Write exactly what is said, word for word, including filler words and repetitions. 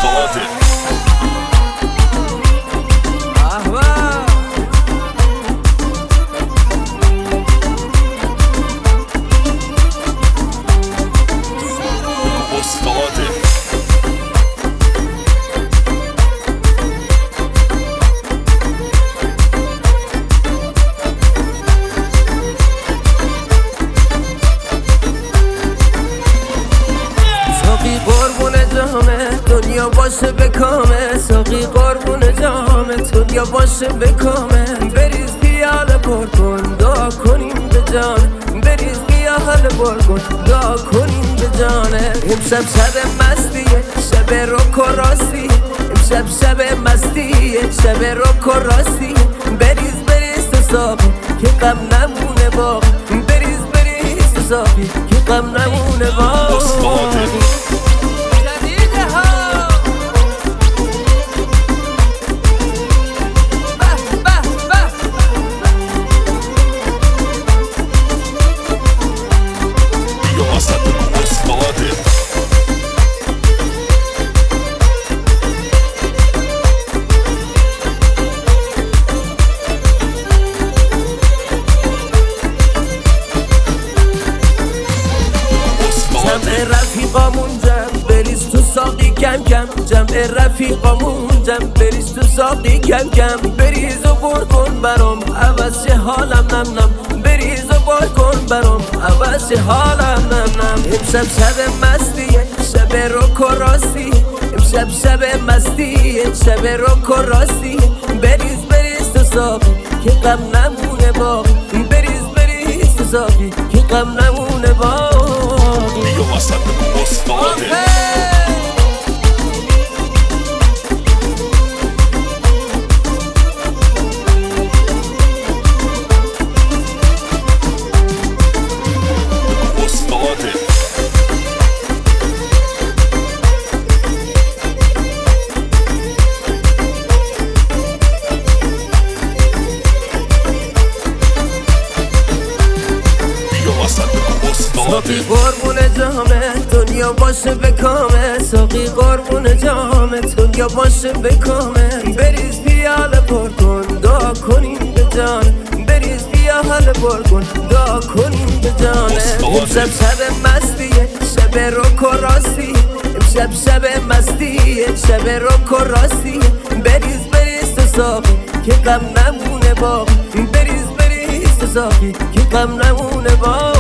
استاده دنیا باشه به کامه، ساقی قربون جامه، دنیا باشه به کامه. بریز پیاله پر کن، دعا کنیم به جان، بریز پیاله پر کن، دعا کنیم به جانه. امشب شب مستیه، شب روک و راستی، امشب شب مستیه، شب روک و راستی. بریز بریز تو ساقی که غم نمونه باقی، بریز بریز تو ساقی که غم نمونه باقی. جمع رفیقامون جمع بریز تو ساقی کم کم، جمع رفیقامون جمع بریز تو ساقی کم کم. بریز و بر کن برام عوض شه حالم نم نم، بریز و بر کن برام عوض شه حالم نم نم. امشب شب مستیه، شب روک و راستی، امشب شب مستیه، شب روک و راستی. بریز بریز تو ساقی که غم نمونه باقی، بریز بریز تو ساقی که غم نمونه باقی. بیا وسط بگو استاده ساقی قربون جامه، دنیا باشه به کامه، ساقی قربون جامه، دنیا باشه به کامه. بریز پیاله پر کن، دعا کنیم به جان، بریز پیاله پر کن، دعا کنیم به جانه. امشب شب مستیه، شب روک و راستی، امشب شب مستیه، شب روک و راستی. بریز بریز تو ساقی که غم نمونه باقی، بریز بریز تو ساقی که غم نمونه باقی.